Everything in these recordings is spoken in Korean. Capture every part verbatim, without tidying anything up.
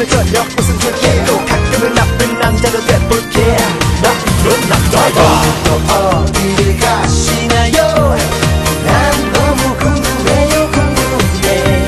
오늘 저녁 무슨 줄기로 가끔은 나쁜 남자도 돼볼게. 나쁜 남자가 또 어디를 가시나요? 난 너무 궁금해요 궁금해.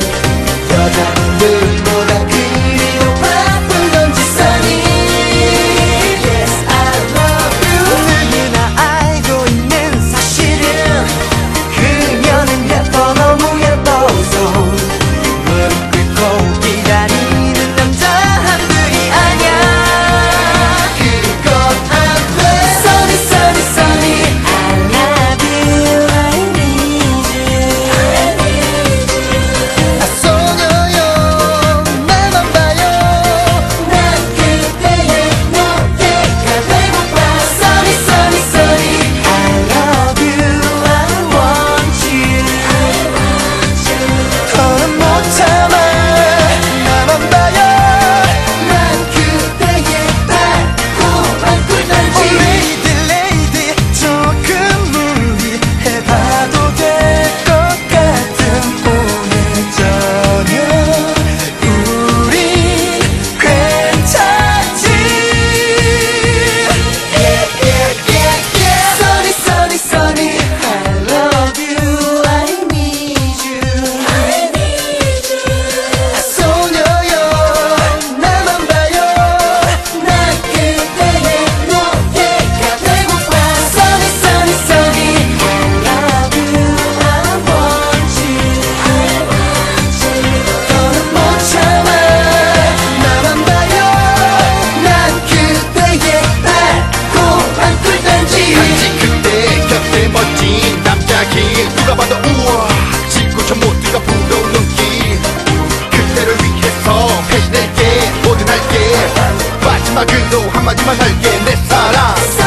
여자분들보다 그리도 바쁜 건지 써니. Yes I love you. 누구나 알고 있는 사실은 그녀는 예뻐 너무 예뻐서 무릎 꿇고 기다리는 남자 한둘이 아냐. 그건 안 돼. Sunny sunny sunny I love you I need you I need you. 아 소녀여 나만 봐요. 난 그대의 노예가 되고파. Sunny sunny sunny I love you I want you I want you. 더는 못 참아 나만 봐요. 난 그대의 달콤한 꿀단지. Oh lady lady 조금 무리해봐도 될 것 같은 오늘 저녁 우린 괜찮지. Yeah yeah yeah yeah. Sunny sunny sunny I love you I need you I need you. 아 소녀여 나만 봐요. 난 그대의 노예가 되고파. Sunny sunny sunny I love you I want you I want you. 더는 못 참아 나만 봐요. 난 그대의 달콤한 꿀단지. 단지 그때 곁에 멋진 남자길 누가 봐도 우와 지구촌 모두가 부러운 길. 그대를 위해서 배신할게 뭐든 할게. 마지막으로 한마디만 할게 내 사랑.